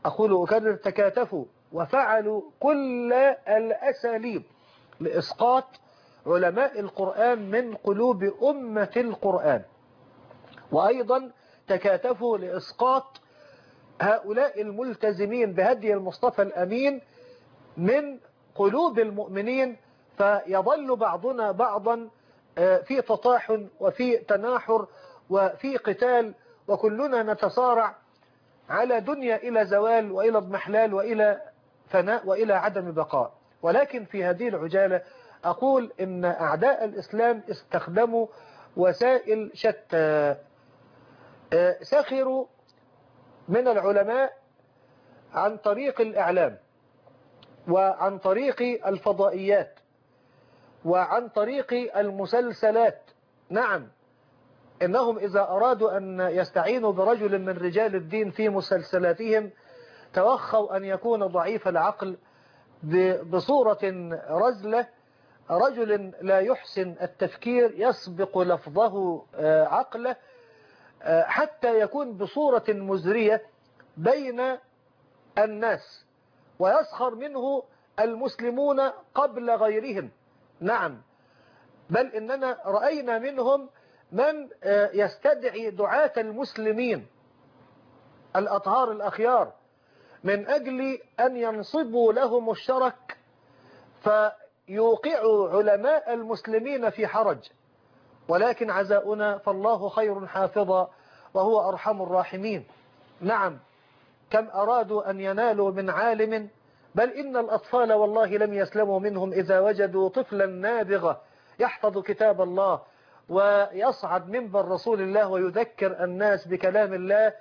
أقول أكرر تكاتفوا وفعلوا كل الأساليب لإسقاط علماء القرآن من قلوب أمة القرآن، وأيضا تكاتفوا لإسقاط هؤلاء الملتزمين بهدي المصطفى الأمين من قلوب المؤمنين، فيظل بعضنا بعضا في تطاحن وفي تناحر وفي قتال، وكلنا نتصارع على دنيا إلى زوال وإلى اضمحلال وإلى فناء وإلى عدم بقاء. ولكن في هذه العجالة أقول إن أعداء الإسلام استخدموا وسائل شتى. سخروا من العلماء عن طريق الإعلام، وعن طريق الفضائيات، وعن طريق المسلسلات. نعم، إنهم إذا أرادوا أن يستعينوا برجل من رجال الدين في مسلسلاتهم توخوا أن يكون ضعيف العقل بصورة رزلة، رجل لا يحسن التفكير يسبق لفظه عقله، حتى يكون بصورة مزرية بين الناس ويسخر منه المسلمون قبل غيرهم. نعم، بل إننا رأينا منهم من يستدعي دعاة المسلمين الأطهار الأخيار من أجل أن ينصبوا لهم الشرك فيوقعوا علماء المسلمين في حرج. ولكن عزاؤنا فالله خير حافظا وهو أرحم الراحمين. نعم، كم أرادوا أن ينالوا من عالم، بل إن الأطفال والله لم يسلموا منهم إذا وجدوا طفلا نابغة يحفظ كتاب الله ويصعد منبر رسول الله ويذكر الناس بكلام الله،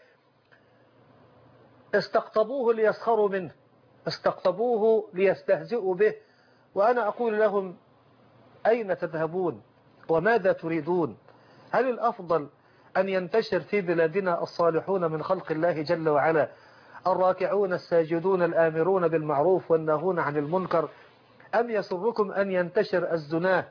استقطبوه ليسخروا منه، استقطبوه ليستهزئوا به. وأنا أقول لهم: أين تذهبون وماذا تريدون؟ هل الأفضل أن ينتشر في بلادنا الصالحون من خلق الله جل وعلا، الراكعون الساجدون الآمرون بالمعروف والناهون عن المنكر، أم يسركم أن ينتشر الزناه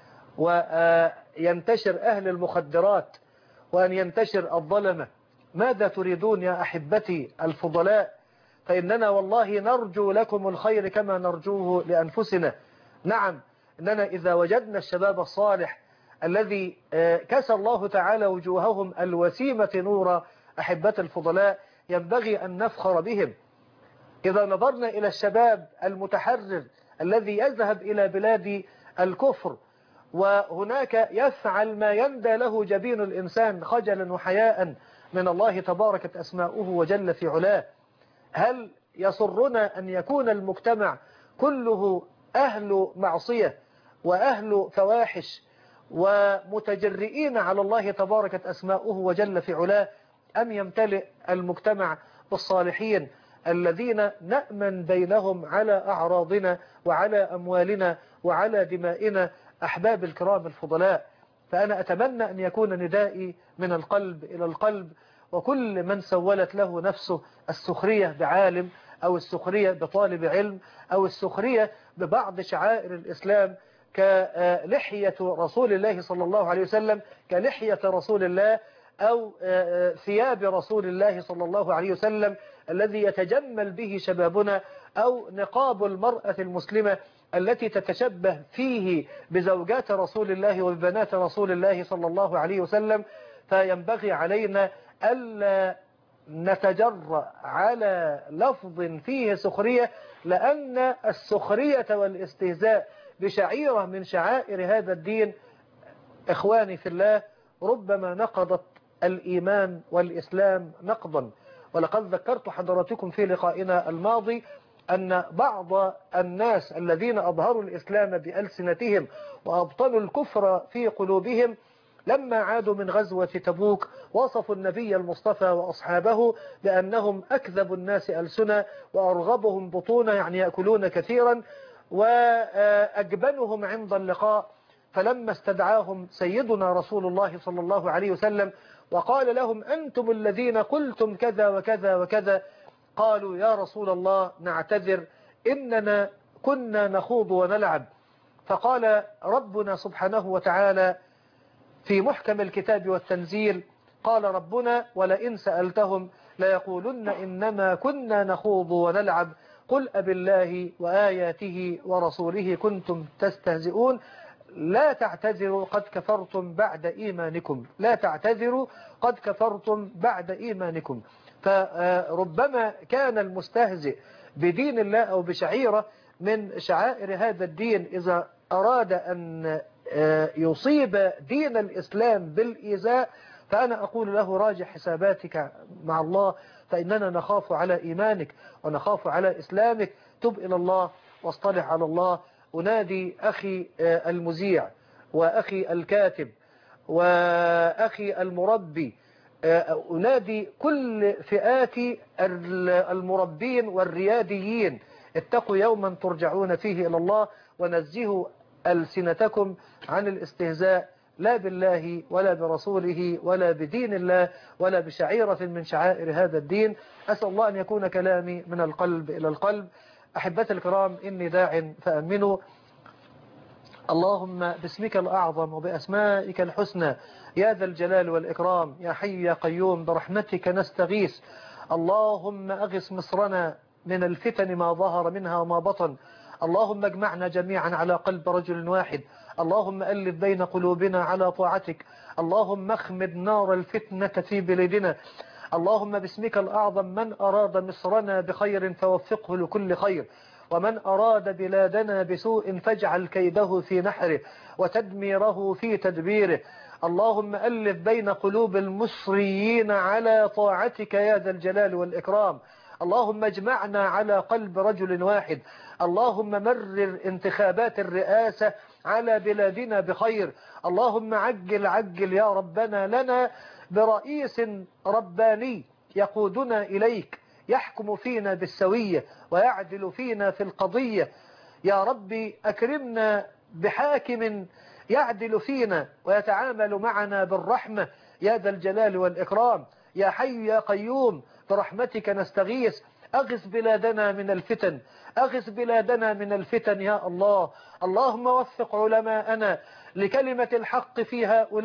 وينتشر أهل المخدرات وأن ينتشر الظلمة؟ ماذا تريدون يا أحبتي الفضلاء؟ فإننا والله نرجو لكم الخير كما نرجوه لأنفسنا. نعم، إننا إذا وجدنا الشباب الصالح الذي كسى الله تعالى وجوههم الوسيمة نورا، أحبة الفضلاء، ينبغي أن نفخر بهم. إذا نظرنا إلى الشباب المتحرر الذي يذهب إلى بلاد الكفر وهناك يفعل ما يندى له جبين الإنسان خجلا وحياء من الله تباركت أسماؤه وجل في علاه، هل يسرنا أن يكون المجتمع كله أهل معصية وأهل فواحش ومتجرئين على الله تباركت أسماؤه وجل في علاه، أم يمتلئ المجتمع بالصالحين الذين نأمن بينهم على أعراضنا وعلى أموالنا وعلى دمائنا؟ أحباب الكرام الفضلاء، فأنا أتمنى أن يكون ندائي من القلب إلى القلب، وكل من سولت له نفسه السخرية بعالم أو السخرية بطالب علم أو السخرية ببعض شعائر الإسلام كلحية رسول الله صلى الله عليه وسلم، كلحية رسول الله أو ثياب رسول الله صلى الله عليه وسلم الذي يتجمل به شبابنا، أو نقاب المرأة المسلمة التي تتشبه فيه بزوجات رسول الله وببنات رسول الله صلى الله عليه وسلم. فينبغي علينا ألا نتجرأ على لفظ فيه سخرية، لأن السخرية والاستهزاء بشعيرة من شعائر هذا الدين إخواني في الله ربما نقضت الإيمان والإسلام نقضا. ولقد ذكرت حضراتكم في لقائنا الماضي أن بعض الناس الذين أظهروا الإسلام بألسنتهم وأبطلوا الكفر في قلوبهم لما عادوا من غزوة تبوك وصفوا النبي المصطفى وأصحابه بأنهم أكذب الناس ألسنا وأرغبهم بطونا، يعني يأكلون كثيرا، وأجبنهم عند اللقاء. فلما استدعاهم سيدنا رسول الله صلى الله عليه وسلم وقال لهم: أنتم الذين قلتم كذا وكذا وكذا، قالوا: يا رسول الله نعتذر، إننا كنا نخوض ونلعب. فقال ربنا سبحانه وتعالى في محكم الكتاب والتنزيل، قال ربنا: ولئن سألتهم ليقولن إنما كنا نخوض ونلعب قل أبالله وآياته ورسوله كنتم تستهزئون لا تعتذروا قد كفرتم بعد إيمانكم، لا تعتذروا قد كفرتم بعد إيمانكم. فربما كان المستهزئ بدين الله أو بشعيرة من شعائر هذا الدين إذا أراد أن يصيب دين الإسلام بالإيذاء، فأنا أقول له راجع حساباتك مع الله، فإننا نخاف على إيمانك ونخاف على إسلامك. تب إلى الله واصطلح على الله. أنادي أخي المذيع وأخي الكاتب وأخي المربي، أنادي كل فئات المربين والرياديين، اتقوا يوما ترجعون فيه إلى الله، ونزهوا ألسنتكم عن الاستهزاء لا بالله ولا برسوله ولا بدين الله ولا بشعيرة من شعائر هذا الدين. أسأل الله أن يكون كلامي من القلب إلى القلب. أحبتي الكرام، إني داع فأمنوا. اللهم باسمك الأعظم وبأسمائك الحسنى يا ذا الجلال والإكرام يا حي يا قيوم برحمتك نستغيث. اللهم أغث مصرنا من الفتن ما ظهر منها وما بطن. اللهم اجمعنا جميعا على قلب رجل واحد. اللهم ألف بين قلوبنا على طاعتك. اللهم اخمد نار الفتنة في بلادنا. اللهم باسمك الأعظم من أراد مصرنا بخير فوفقه لكل خير، ومن أراد بلادنا بسوء فاجعل كيده في نحره وتدميره في تدبيره. اللهم ألف بين قلوب المصريين على طاعتك يا ذا الجلال والإكرام. اللهم اجمعنا على قلب رجل واحد. اللهم مرر انتخابات الرئاسة على بلادنا بخير. اللهم عجل يا ربنا لنا برئيس رباني يقودنا إليك، يحكم فينا بالسوية ويعدل فينا في القضية. يا ربي أكرمنا بحاكم يعدل فينا ويتعامل معنا بالرحمة يا ذا الجلال والإكرام يا حي يا قيوم برحمتك نستغيث. أغث بلادنا من الفتن، أغث بلادنا من الفتن يا الله. اللهم وفق علماءنا لكلمة الحق في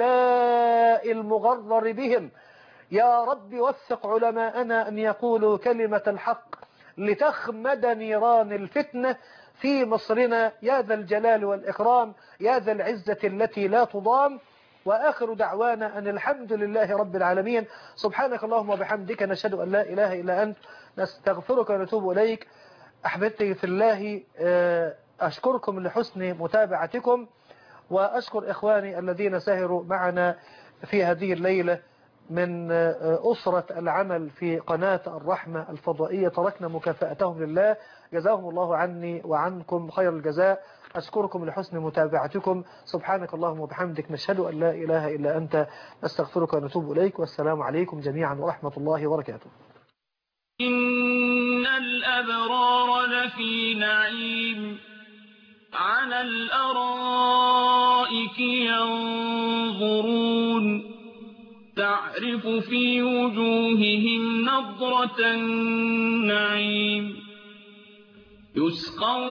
هؤلاء المغرر بهم. يا رب وفق علماءنا أن يقولوا كلمة الحق لتخمد نيران الفتنة في مصرنا يا ذا الجلال والإكرام يا ذا العزة التي لا تضام. وآخر دعوانا أن الحمد لله رب العالمين. سبحانك اللهم وبحمدك نشهد أن لا إله إلا أنت نستغفرك ونتوب إليك. أحبتي في الله، أشكركم لحسن متابعتكم، وأشكر إخواني الذين سهروا معنا في هذه الليلة من أسرة العمل في قناة الرحمة الفضائية. تركنا مكافأتهم لله، جزاهم الله عني وعنكم خير الجزاء. أشكركم لحسن متابعتكم. سبحانك اللهم وبحمدك نشهد أن لا إله إلا أنت نستغفرك ونتوب إليك، والسلام عليكم جميعا ورحمة الله وبركاته. إن الأبرار لفي نعيم على الأرائك ينظرون تعرف في وجوههم نضرة النعيم يسقون